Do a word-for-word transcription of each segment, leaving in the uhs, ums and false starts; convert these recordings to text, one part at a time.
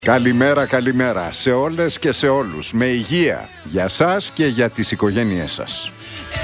Καλημέρα, καλημέρα σε όλες και σε όλους. Με υγεία για σας και για τις οικογένειές σας.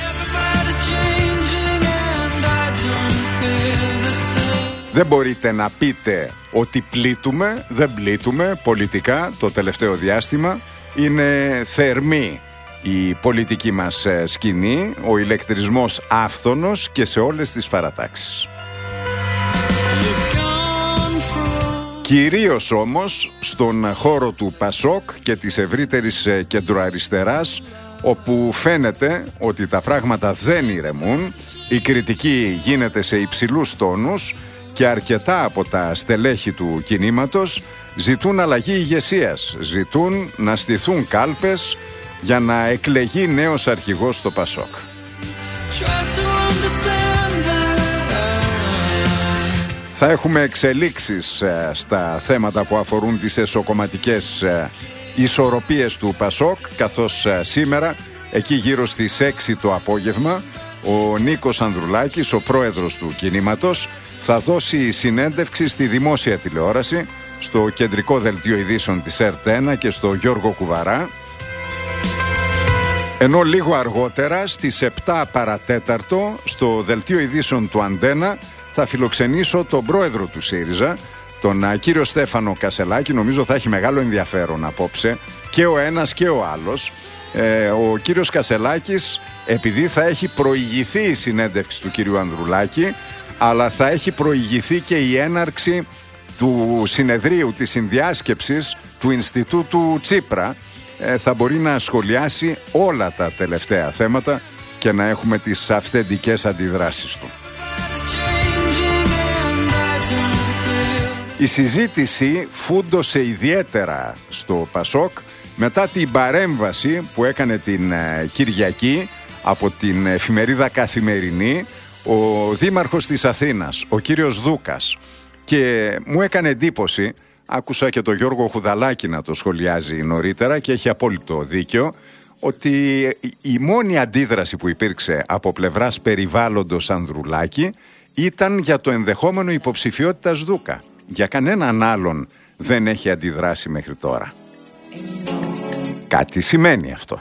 Δεν μπορείτε να πείτε ότι πλήττουμε, δεν πλήττουμε πολιτικά το τελευταίο διάστημα. Είναι θερμή η πολιτική μας σκηνή, ο ηλεκτρισμός άφθονος και σε όλες τις παρατάξεις. Κυρίως όμως στον χώρο του Πασόκ και της ευρύτερης κεντροαριστεράς, όπου φαίνεται ότι τα πράγματα δεν ηρεμούν, η κριτική γίνεται σε υψηλούς τόνους και αρκετά από τα στελέχη του κινήματος ζητούν αλλαγή ηγεσίας, ζητούν να στηθούν κάλπες για να εκλεγεί νέος αρχηγός στο Πασόκ. Θα έχουμε εξελίξεις ε, στα θέματα που αφορούν τις εσωκομματικές ε, ισορροπίες του Πασόκ, καθώς ε, σήμερα, εκεί γύρω στις έξι το απόγευμα, ο Νίκος Ανδρουλάκης, ο πρόεδρος του κινήματος, θα δώσει συνέντευξη στη δημόσια τηλεόραση, στο κεντρικό δελτίο ειδήσεων της ΕΡΤ ένα και στο Γιώργο Κουβαρά, ενώ λίγο αργότερα στις επτά παρατέταρτο στο δελτίο ειδήσεων του Αντένα θα φιλοξενήσω τον πρόεδρο του ΣΥΡΙΖΑ, τον κύριο Στέφανο Κασελάκη. Νομίζω θα έχει μεγάλο ενδιαφέρον απόψε και ο ένας και ο άλλος. Ε, ο κύριος Κασελάκης, επειδή θα έχει προηγηθεί η συνέντευξη του κύριου Ανδρουλάκη, αλλά θα έχει προηγηθεί και η έναρξη του συνεδρίου της συνδιάσκεψης του Ινστιτούτου Τσίπρα, ε, θα μπορεί να σχολιάσει όλα τα τελευταία θέματα και να έχουμε τις αυθεντικές αντιδράσεις του. Η συζήτηση φούντωσε ιδιαίτερα στο Πασόκ μετά την παρέμβαση που έκανε την Κυριακή από την εφημερίδα Καθημερινή ο δήμαρχος της Αθήνας, ο κύριος Δούκας, και μου έκανε εντύπωση, άκουσα και τον Γιώργο Χουδαλάκη να το σχολιάζει νωρίτερα και έχει απόλυτο δίκιο, ότι η μόνη αντίδραση που υπήρξε από πλευράς περιβάλλοντος Ανδρουλάκη ήταν για το ενδεχόμενο υποψηφιότητας Δούκα. Για κανέναν άλλον δεν έχει αντιδράσει μέχρι τώρα. Κάτι σημαίνει αυτό.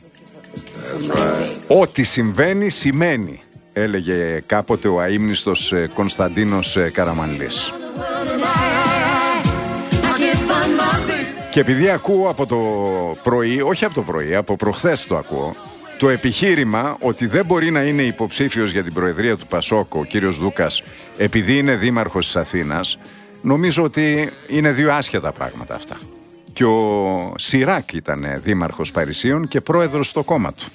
Ό,τι συμβαίνει, σημαίνει, έλεγε κάποτε ο αείμνηστος Κωνσταντίνος Καραμανλής. Και επειδή ακούω από το πρωί, όχι από το πρωί, από προχθές το ακούω, το επιχείρημα ότι δεν μπορεί να είναι υποψήφιος για την προεδρία του Πασόκ ο κύριος Δούκας επειδή είναι δήμαρχος της Αθήνας, νομίζω ότι είναι δύο άσχετα πράγματα αυτά. Και ο Σιράκ ήταν δήμαρχος Παρισίων και πρόεδρος στο κόμμα του.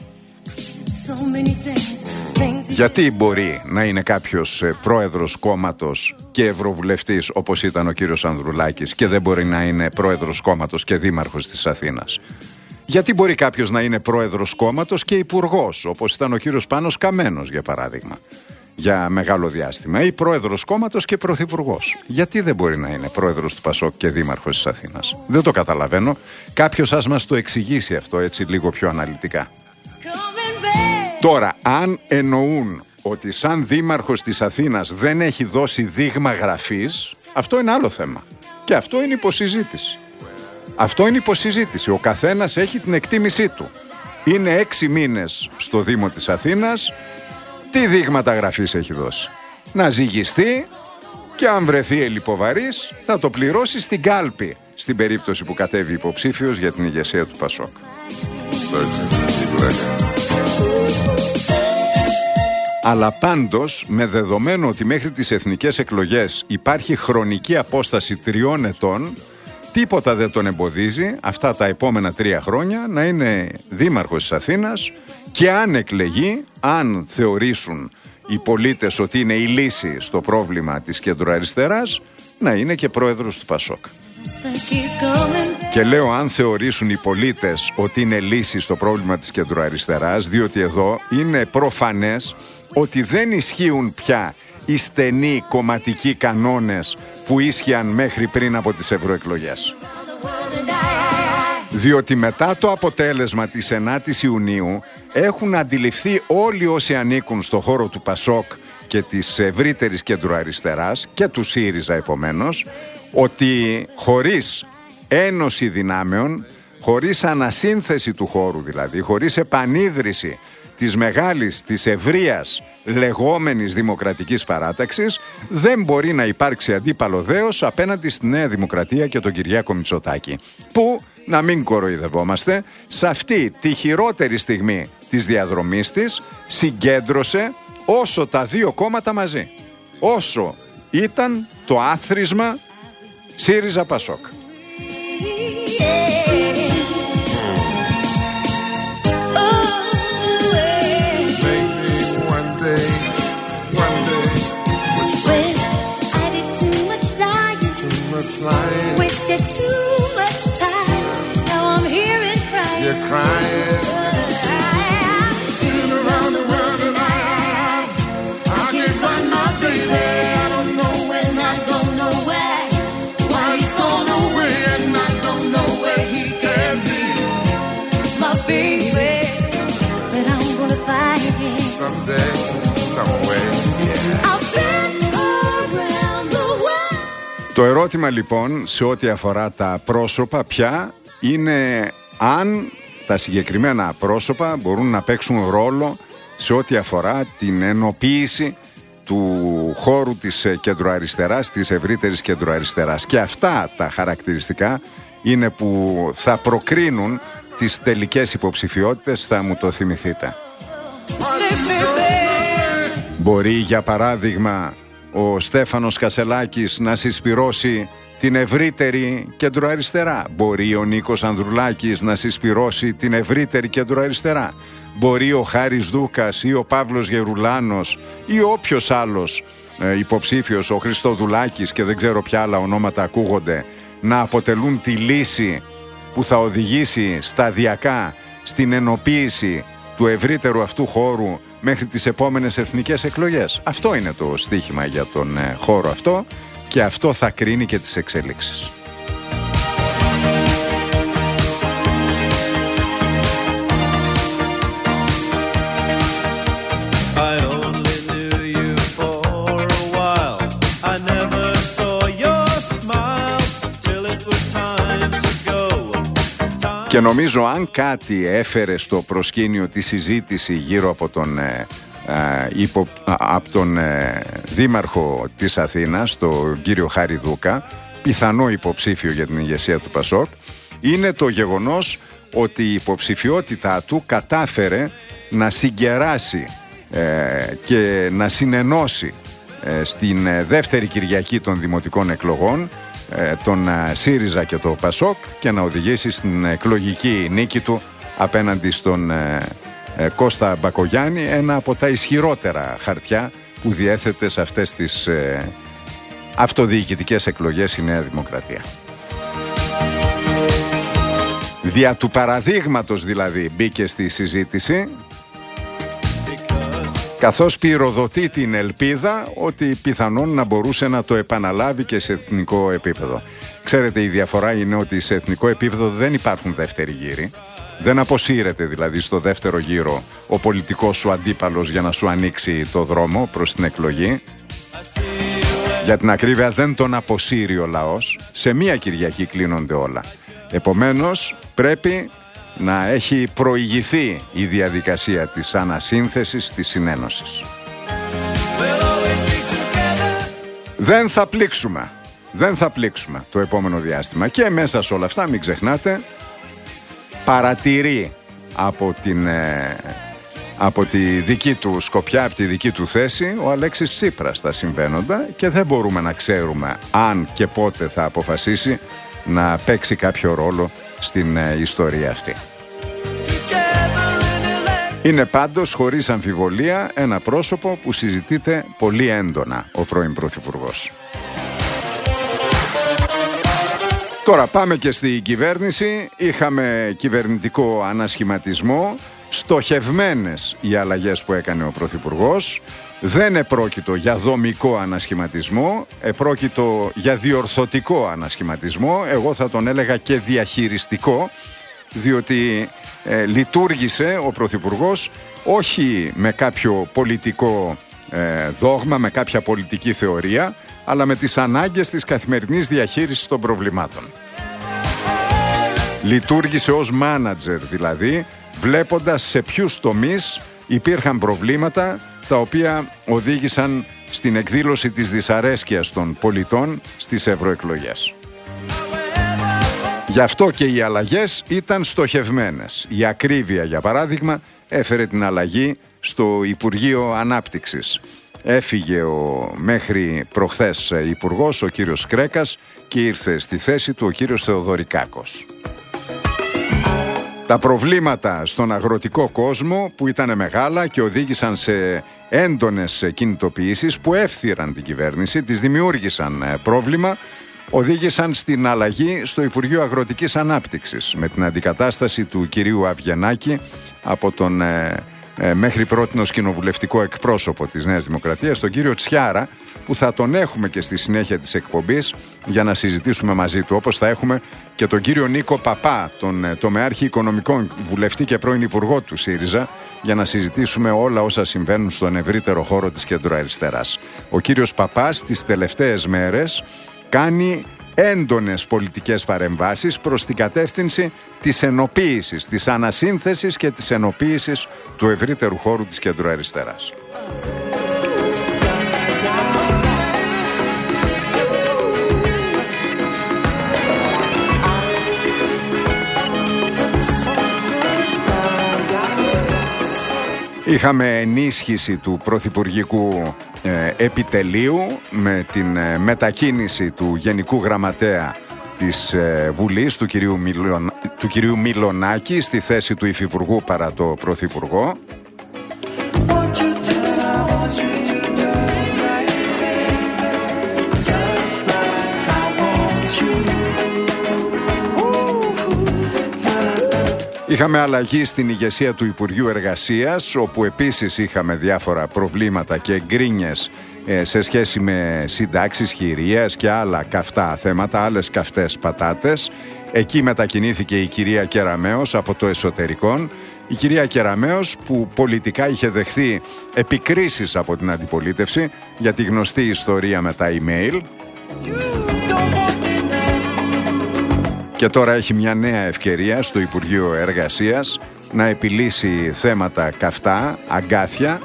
Γιατί μπορεί να είναι κάποιος πρόεδρος κόμματος και ευρωβουλευτής όπως ήταν ο κύριος Ανδρουλάκης και δεν μπορεί να είναι πρόεδρος κόμματος και δήμαρχος της Αθήνας? Γιατί μπορεί κάποιος να είναι πρόεδρος κόμματος και υπουργός, όπως ήταν ο κύριος Πάνος Καμένος για παράδειγμα, για μεγάλο διάστημα, ή πρόεδρος κόμματος και πρωθυπουργός? Γιατί δεν μπορεί να είναι πρόεδρος του Πασόκ και δήμαρχος της Αθήνας? Δεν το καταλαβαίνω. Κάποιος ας μας το εξηγήσει αυτό έτσι λίγο πιο αναλυτικά. Τώρα, αν εννοούν ότι σαν δήμαρχος της Αθήνας δεν έχει δώσει δείγμα γραφής, αυτό είναι άλλο θέμα. Και αυτό είναι υποσυζήτηση. Αυτό είναι υποσυζήτηση. Ο καθένας έχει την εκτίμησή του. Είναι έξι μήνες στο Δήμο της Αθήνας. Τι δείγματα γραφής έχει δώσει? Να ζυγιστεί και αν βρεθεί ελλιποβαρής θα το πληρώσει στην κάλπη, στην περίπτωση που κατέβει υποψήφιος για την ηγεσία του Πασόκ. Αλλά πάντως, με δεδομένο ότι μέχρι τις εθνικές εκλογές υπάρχει χρονική απόσταση τριών ετών, τίποτα δεν τον εμποδίζει αυτά τα επόμενα τρία χρόνια να είναι δήμαρχος της Αθήνας και αν εκλεγεί, αν θεωρήσουν οι πολίτες ότι είναι η λύση στο πρόβλημα της κεντροαριστεράς, να είναι και πρόεδρος του Πασόκ. Και λέω αν θεωρήσουν οι πολίτες ότι είναι λύση στο πρόβλημα της κεντροαριστεράς, διότι εδώ είναι προφανές ότι δεν ισχύουν πια οι στενοί κομματικοί κανόνες που ίσχυαν μέχρι πριν από τις ευρωεκλογές. Διότι μετά το αποτέλεσμα της ενάτης Ιουνίου έχουν αντιληφθεί όλοι όσοι ανήκουν στο χώρο του Πασόκ και της ευρύτερης κεντροαριστεράς και του ΣΥΡΙΖΑ επομένως, ότι χωρίς ένωση δυνάμεων, χωρίς ανασύνθεση του χώρου δηλαδή, χωρίς επανίδρυση της μεγάλης, της ευρείας λεγόμενης δημοκρατικής παράταξης, δεν μπορεί να υπάρξει αντίπαλο δέος απέναντι στη Νέα Δημοκρατία και τον Κυριάκο Μητσοτάκη, που, να μην κοροϊδευόμαστε, σε αυτή τη χειρότερη στιγμή της διαδρομής της συγκέντρωσε όσο τα δύο κόμματα μαζί, όσο ήταν το άθροισμα ΣΥΡΙΖΑ Πασόκ. Wasted too much time. Now I'm here and crying. You're crying. Been around the world and I, I can't find my baby. I don't know when, I don't know why. Why he's gone away and I don't know where he can be. My baby, but I'm gonna find him someday, somewhere. Yeah. I've been around the world. Το ερώτημα λοιπόν σε ό,τι αφορά τα πρόσωπα πια είναι αν τα συγκεκριμένα πρόσωπα μπορούν να παίξουν ρόλο σε ό,τι αφορά την ενοποίηση του χώρου της κεντροαριστεράς, της ευρύτερης κεντροαριστεράς. Και αυτά τα χαρακτηριστικά είναι που θα προκρίνουν τις τελικές υποψηφιότητες, θα μου το θυμηθείτε. Μπορεί για παράδειγμα ο Στέφανος Κασελάκης να συσπυρώσει την ευρύτερη κεντροαριστερά. Μπορεί ο Νίκος Ανδρουλάκης να συσπυρώσει την ευρύτερη κεντροαριστερά. Μπορεί ο Χάρης Δούκας ή ο Παύλος Γερουλάνος ή όποιος άλλος ε, υποψήφιος, ο Χριστοδουλάκης και δεν ξέρω ποια άλλα ονόματα ακούγονται, να αποτελούν τη λύση που θα οδηγήσει σταδιακά στην ενοποίηση του ευρύτερου αυτού χώρου μέχρι τις επόμενες εθνικές εκλογές. Αυτό είναι το στίχημα για τον ε, χώρο αυτό και αυτό θα κρίνει και τις εξελίξεις. Και νομίζω αν κάτι έφερε στο προσκήνιο τη συζήτηση γύρω από τον, ε, ε, υπο, από τον ε, δήμαρχο της Αθήνας, τον κύριο Χάρη Δούκα, πιθανό υποψήφιο για την ηγεσία του Πασόκ, είναι το γεγονός ότι η υποψηφιότητά του κατάφερε να συγκεράσει ε, και να συνενώσει ε, στην ε, δεύτερη Κυριακή των δημοτικών εκλογών τον ΣΥΡΙΖΑ και το Πασόκ και να οδηγήσει στην εκλογική νίκη του απέναντι στον ε, ε, Κώστα Μπακογιάννη, ένα από τα ισχυρότερα χαρτιά που διέθετε σε αυτές τις ε, αυτοδιοικητικές εκλογές η Νέα Δημοκρατία. Δια του παραδείγματος δηλαδή μπήκε στη συζήτηση, καθώς πυροδοτεί την ελπίδα ότι πιθανόν να μπορούσε να το επαναλάβει και σε εθνικό επίπεδο. Ξέρετε, η διαφορά είναι ότι σε εθνικό επίπεδο δεν υπάρχουν δεύτεροι γύροι. Δεν αποσύρεται δηλαδή στο δεύτερο γύρο ο πολιτικός σου αντίπαλος για να σου ανοίξει το δρόμο προς την εκλογή. Για την ακρίβεια δεν τον αποσύρει ο λαός. Σε μία Κυριακή κλείνονται όλα. Επομένως πρέπει να έχει προηγηθεί η διαδικασία της ανασύνθεσης, της συνένωσης. Δεν θα πλήξουμε. Δεν θα πλήξουμε το επόμενο διάστημα. Και μέσα σε όλα αυτά, μην ξεχνάτε, παρατηρεί από, την, ε, από τη δική του σκοπιά, από τη δική του θέση, ο Αλέξης Τσίπρας τα συμβαίνοντα και δεν μπορούμε να ξέρουμε αν και πότε θα αποφασίσει να παίξει κάποιο ρόλο στην ε, ιστορία αυτή. Είναι πάντως χωρίς αμφιβολία ένα πρόσωπο που συζητείται πολύ έντονα ο πρώην Πρωθυπουργός. Τώρα πάμε και στην κυβέρνηση. Είχαμε κυβερνητικό ανασχηματισμό, στοχευμένες οι αλλαγές που έκανε ο Πρωθυπουργός. Δεν επρόκειτο για δομικό ανασχηματισμό, επρόκειτο για διορθωτικό ανασχηματισμό. Εγώ θα τον έλεγα και διαχειριστικό, διότι ε, λειτουργήσε ο Πρωθυπουργός όχι με κάποιο πολιτικό ε, δόγμα, με κάποια πολιτική θεωρία, αλλά με τις ανάγκες της καθημερινής διαχείρισης των προβλημάτων. Λειτουργήσε ως μάνατζερ δηλαδή, βλέποντας σε ποιους τομείς υπήρχαν προβλήματα τα οποία οδήγησαν στην εκδήλωση της δυσαρέσκειας των πολιτών στις ευρωεκλογές. Γι' αυτό και οι αλλαγές ήταν στοχευμένες. Η ακρίβεια, για παράδειγμα, έφερε την αλλαγή στο Υπουργείο Ανάπτυξης. Έφυγε ο μέχρι προχθές υπουργός, ο κύριος Κρέκας, και ήρθε στη θέση του ο κύριος Θεοδωρικάκος. Τα προβλήματα στον αγροτικό κόσμο που ήταν μεγάλα και οδήγησαν σε έντονες κινητοποιήσεις που εύθυραν την κυβέρνηση, τις δημιούργησαν πρόβλημα, οδήγησαν στην αλλαγή στο Υπουργείο Αγροτικής Ανάπτυξης με την αντικατάσταση του κυρίου Αυγενάκη από τον ε, ε, μέχρι πρότινος κοινοβουλευτικό εκπρόσωπο της Νέας Δημοκρατίας, τον κύριο Τσιάρα, που θα τον έχουμε και στη συνέχεια της εκπομπής για να συζητήσουμε μαζί του, όπως θα έχουμε και τον κύριο Νίκο Παπά, τον ε, τομεάρχη οικονομικών, βουλευτή και πρώην υπουργό του ΣΥΡΙΖΑ, για να συζητήσουμε όλα όσα συμβαίνουν στον ευρύτερο χώρο της κεντροαριστεράς. Ο κύριος Παπάς τις τελευταίες μέρες κάνει έντονες πολιτικές παρεμβάσεις προς την κατεύθυνση της ενοποίησης, της ανασύνθεσης και της ενοποίησης του ευρύτερου χώρου της κεντροαριστεράς. Είχαμε ενίσχυση του πρωθυπουργικού ε, επιτελείου με την ε, μετακίνηση του Γενικού Γραμματέα της ε, Βουλής, του κυρίου, Μιλων, του κυρίου Μιλονάκη, στη θέση του Υφυπουργού παρά το Πρωθυπουργό. Είχαμε αλλαγή στην ηγεσία του Υπουργείου Εργασίας, όπου επίσης είχαμε διάφορα προβλήματα και γκρίνιες ε, σε σχέση με συντάξεις χειρίας και άλλα καυτά θέματα, άλλες καυτές πατάτες. Εκεί μετακινήθηκε η κυρία Κεραμέως από το εσωτερικό. Η κυρία Κεραμέως, που πολιτικά είχε δεχθεί επικρίσεις από την αντιπολίτευση για τη γνωστή ιστορία με τα email. Και τώρα έχει μια νέα ευκαιρία στο Υπουργείο Εργασίας να επιλύσει θέματα καυτά, αγκάθια.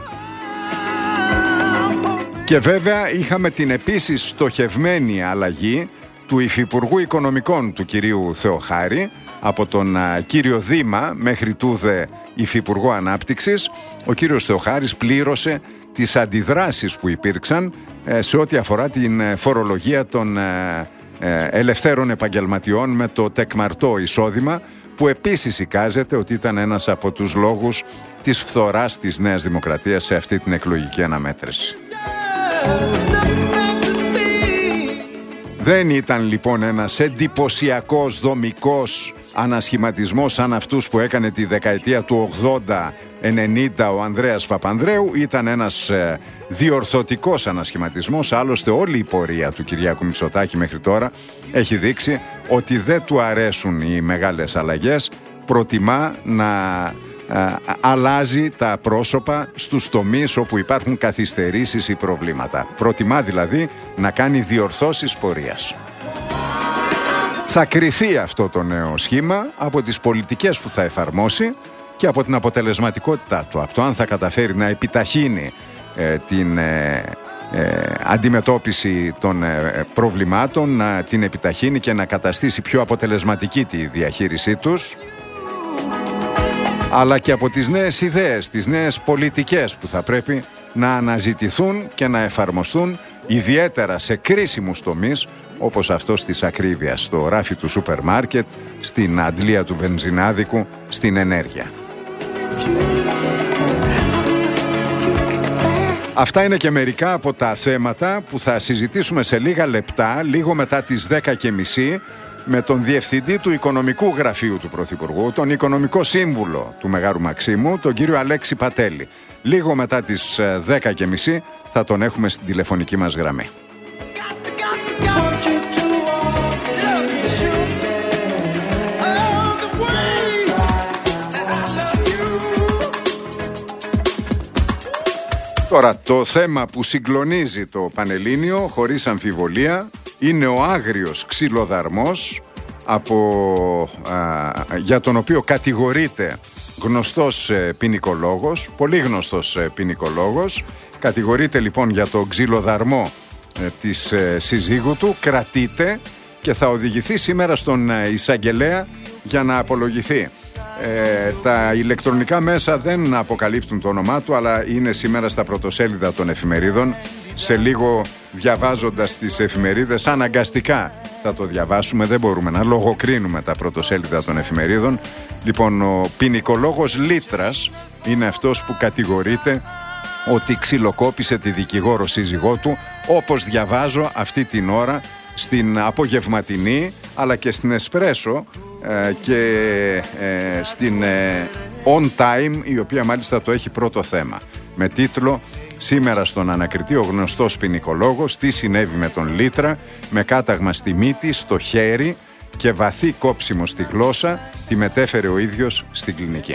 Και βέβαια είχαμε την επίσης στοχευμένη αλλαγή του Υφυπουργού Οικονομικών του κυρίου Θεοχάρη, από τον α, κύριο Δήμα μέχρι τούδε Υφυπουργό Ανάπτυξης. Ο κύριος Θεοχάρης πλήρωσε τις αντιδράσεις που υπήρξαν ε, σε ό,τι αφορά την ε, φορολογία των ε, ελευθέρων επαγγελματιών με το τεκμαρτό εισόδημα, που επίσης εικάζεται ότι ήταν ένας από τους λόγους της φθοράς της Νέας Δημοκρατίας σε αυτή την εκλογική αναμέτρηση. Δεν ήταν λοιπόν ένας εντυπωσιακός δομικός ανασχηματισμός σαν αυτούς που έκανε τη δεκαετία του ογδόντα ενενήντα ο Ανδρέας Παπανδρέου. Ήταν ένας ε, διορθωτικός ανασχηματισμός. Άλλωστε όλη η πορεία του Κυριάκου Μητσοτάκη μέχρι τώρα έχει δείξει ότι δεν του αρέσουν οι μεγάλες αλλαγές. Προτιμά να ε, αλλάζει τα πρόσωπα στους τομείς όπου υπάρχουν καθυστερήσεις ή προβλήματα. Προτιμά δηλαδή να κάνει διορθώσεις πορείας. Θα κριθεί αυτό το νέο σχήμα από τις πολιτικές που θα εφαρμόσει και από την αποτελεσματικότητά του, από το αν θα καταφέρει να επιταχύνει ε, την ε, ε, αντιμετώπιση των ε, προβλημάτων, να την επιταχύνει και να καταστήσει πιο αποτελεσματική τη διαχείρισή τους, αλλά και από τις νέες ιδέες, τις νέες πολιτικές που θα πρέπει να αναζητηθούν και να εφαρμοστούν, ιδιαίτερα σε κρίσιμους τομείς όπως αυτός της ακρίβειας, στο ράφι του σούπερ μάρκετ, στην αντλία του βενζινάδικου, στην ενέργεια. Αυτά είναι και μερικά από τα θέματα που θα συζητήσουμε σε λίγα λεπτά, λίγο μετά τις δέκα και μισή, με τον Διευθυντή του Οικονομικού Γραφείου του Πρωθυπουργού, τον Οικονομικό Σύμβουλο του Μεγάρου Μαξίμου, τον κύριο Αλέξη Πατέλη. Λίγο μετά τις δέκα και μισή θα τον έχουμε στην τηλεφωνική μας γραμμή. Τώρα, το θέμα που συγκλονίζει το Πανελλήνιο, χωρίς αμφιβολία, είναι ο άγριος ξυλοδαρμός από, α, για τον οποίο κατηγορείται γνωστός ε, ποινικολόγος, πολύ γνωστός ε, ποινικολόγος. Κατηγορείται λοιπόν για το ξυλοδαρμό ε, της ε, συζύγου του, κρατείται και θα οδηγηθεί σήμερα στον ε, εισαγγελέα για να απολογηθεί. Ε, τα ηλεκτρονικά μέσα δεν αποκαλύπτουν το όνομά του, αλλά είναι σήμερα στα πρωτοσέλιδα των εφημερίδων. Σε λίγο, διαβάζοντας τις εφημερίδες, αναγκαστικά θα το διαβάσουμε, δεν μπορούμε να λογοκρίνουμε τα πρωτοσέλιδα των εφημερίδων. Λοιπόν, ο ποινικολόγος Λίτρας είναι αυτός που κατηγορείται ότι ξυλοκόπησε τη δικηγόρο σύζυγό του, όπως διαβάζω αυτή την ώρα στην απογευματινή αλλά και στην Εσπρέσο ε, και ε, στην ε, On Time, η οποία μάλιστα το έχει πρώτο θέμα με τίτλο «Σήμερα στον ανακριτή ο γνωστός ποινικολόγος, τι συνέβη με τον Λίτρα, με κάταγμα στη μύτη, στο χέρι και βαθύ κόψιμο στη γλώσσα, τη μετέφερε ο ίδιος στην κλινική».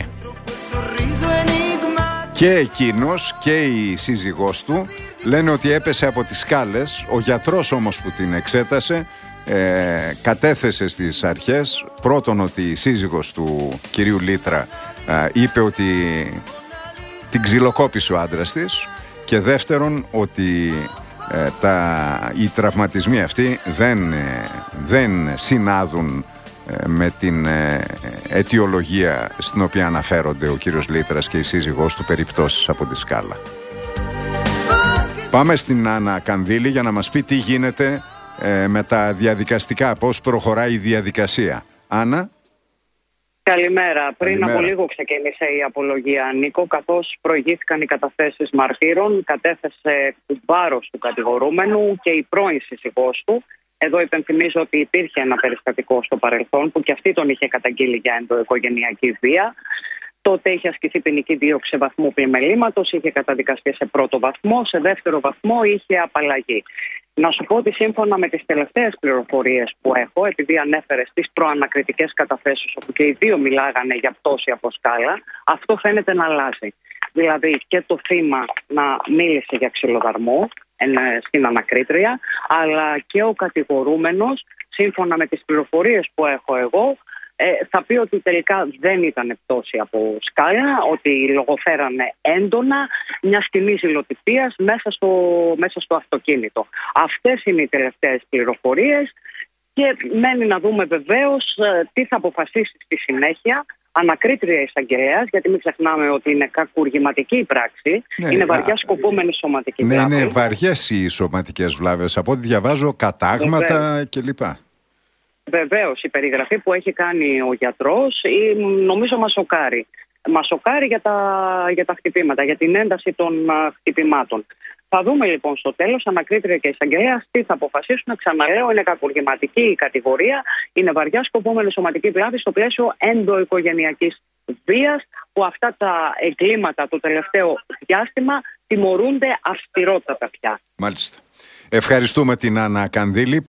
Και εκείνος και η σύζυγός του λένε ότι έπεσε από τις σκάλες. Ο γιατρός όμως που την εξέτασε ε, κατέθεσε στις αρχές πρώτον ότι η σύζυγος του κυρίου Λίτρα ε, είπε ότι την ξυλοκόπησε ο άντρας της, και δεύτερον ότι ε, τα, οι τραυματισμοί αυτοί δεν, ε, δεν συνάδουν ε, με την ε, αιτιολογία στην οποία αναφέρονται ο κύριος Λίτρας και η σύζυγός του, περιπτώσεις από τη σκάλα. Πάμε στην Άννα Κανδύλη για να μας πει τι γίνεται ε, με τα διαδικαστικά, πώς προχωράει η διαδικασία. Άννα. Καλημέρα. Πριν Καλημέρα. από λίγο ξεκίνησε η απολογία, Νίκο, καθώς προηγήθηκαν οι καταθέσεις μαρτύρων, κατέθεσε βάρος του κατηγορούμενου και η πρώην σύζυγός του. Εδώ υπενθυμίζω ότι υπήρχε ένα περιστατικό στο παρελθόν που και αυτή τον είχε καταγγείλει για ενδοοικογενειακή βία. Τότε είχε ασκηθεί ποινική δίωξη σε βαθμό πλημελήματος, είχε καταδικαστεί σε πρώτο βαθμό, σε δεύτερο βαθμό είχε απαλλαγή. Να σου πω ότι σύμφωνα με τις τελευταίες πληροφορίες που έχω, επειδή ανέφερες τις προανακριτικές καταθέσεις όπου και οι δύο μιλάγανε για πτώση από σκάλα, αυτό φαίνεται να αλλάζει. Δηλαδή και το θύμα να μίλησε για ξυλοδαρμό στην ανακρίτρια, αλλά και ο κατηγορούμενος, σύμφωνα με τις πληροφορίες που έχω εγώ, θα πει ότι τελικά δεν ήταν πτώση από σκάλα, ότι λογοφέρανε έντονα μια σκηνή ζηλοτυπίας μέσα στο, μέσα στο αυτοκίνητο. Αυτές είναι οι τελευταίες πληροφορίες και μένει να δούμε βεβαίως τι θα αποφασίσει στη συνέχεια. Ανακρίτρια εισαγγελέας, γιατί μην ξεχνάμε ότι είναι κακουργηματική η πράξη, ναι, είναι βαριά α... σκοπούμενη σωματική ναι, βλάβη. Ναι, είναι βαριές οι σωματικές βλάβες, από ό,τι διαβάζω, κατάγματα κλπ. Βεβαίως, η περιγραφή που έχει κάνει ο γιατρός νομίζω μας σοκάρει. Μας σοκάρει για τα, για τα χτυπήματα, για την ένταση των α, χτυπημάτων. Θα δούμε λοιπόν στο τέλος, ανακρίτρια και εισαγγελέας, τι θα αποφασίσουν. Ξαναλέω, είναι κακουργηματική η κατηγορία, είναι βαριά σκοπούμενη σωματική βλάβη στο πλαίσιο ενδοοικογενειακής βίας, που αυτά τα εγκλήματα το τελευταίο διάστημα τιμωρούνται αυστηρότατα πια. Μάλιστα. Ευχαριστούμε την Άννα Κανδύλη.